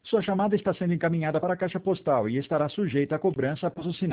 Sua chamada está sendo encaminhada para a caixa postal e estará sujeita a cobrança após o sinal.